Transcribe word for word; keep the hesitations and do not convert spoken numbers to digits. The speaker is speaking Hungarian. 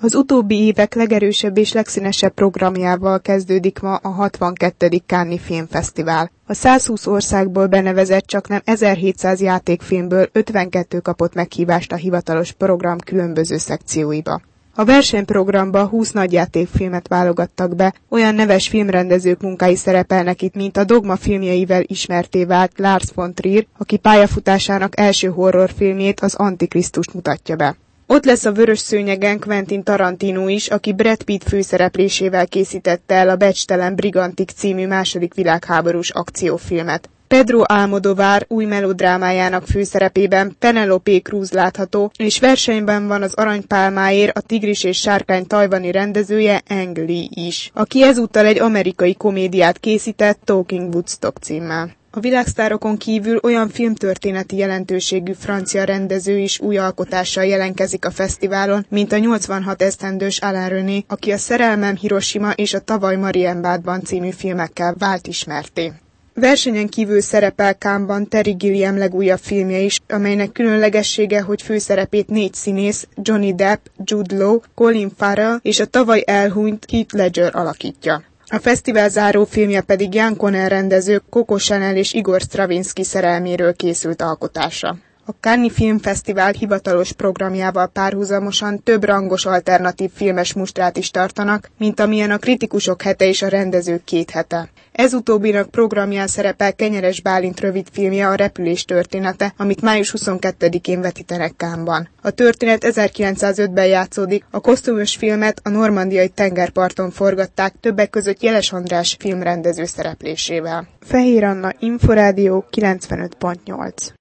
Az utóbbi évek legerősebb és legszínesebb programjával kezdődik ma a hatvankettedik Cannes-i Filmfesztivál. A százhúsz országból benevezett csaknem ezerhétszáz játékfilmből ötvenkettő kapott meghívást a hivatalos program különböző szekcióiba. A versenyprogramba húsz nagyjátékfilmet válogattak be, olyan neves filmrendezők munkái szerepelnek itt, mint a Dogma filmjeivel ismertté vált Lars von Trier, aki pályafutásának első horrorfilmjét, az Antikrisztust mutatja be. Ott lesz a vörös szőnyegen Quentin Tarantino is, aki Brad Pitt főszereplésével készítette el a Becstelen Brigantik című második világháborús akciófilmet. Pedro Almodóvar új melodrámájának főszerepében Penélope Cruz látható, és versenyben van az aranypálmáért a Tigris és sárkány tajvani rendezője Ang Lee is, aki ezúttal egy amerikai komédiát készített Talking Woodstock címmel. A világsztárokon kívül olyan filmtörténeti jelentőségű francia rendező is új alkotással jelenkezik a fesztiválon, mint a nyolcvanhat esztendős Alain René, aki a Szerelmem Hiroshima és a Tavaly Marienbadban című filmekkel vált ismertté. Versenyen kívül szerepel Cannes-ban Terry Gilliam legújabb filmje is, amelynek különlegessége, hogy főszerepét négy színész, Johnny Depp, Jude Law, Colin Farrell és a tavaly elhunyt Heath Ledger alakítja. A fesztivál záró filmje pedig Jan Conner rendező Coco Chanel és Igor Stravinsky szerelméről készült alkotása. A Cannes-i Filmfesztivál hivatalos programjával párhuzamosan több rangos alternatív filmes mustrát is tartanak, mint amilyen a kritikusok hete és a rendezők két hete. Ez utóbbinak programján szerepel Kenyeres Bálint rövidfilmje, a Repülés története, amit május huszonkettedikén vetítenek Cannes-ban. A történet ezerkilencszázötben játszódik, a kosztümös filmet a normandiai tengerparton forgatták, többek között Jeles András filmrendező szereplésével. Fehér Anna, Inforádió kilencvenöt pont nyolc.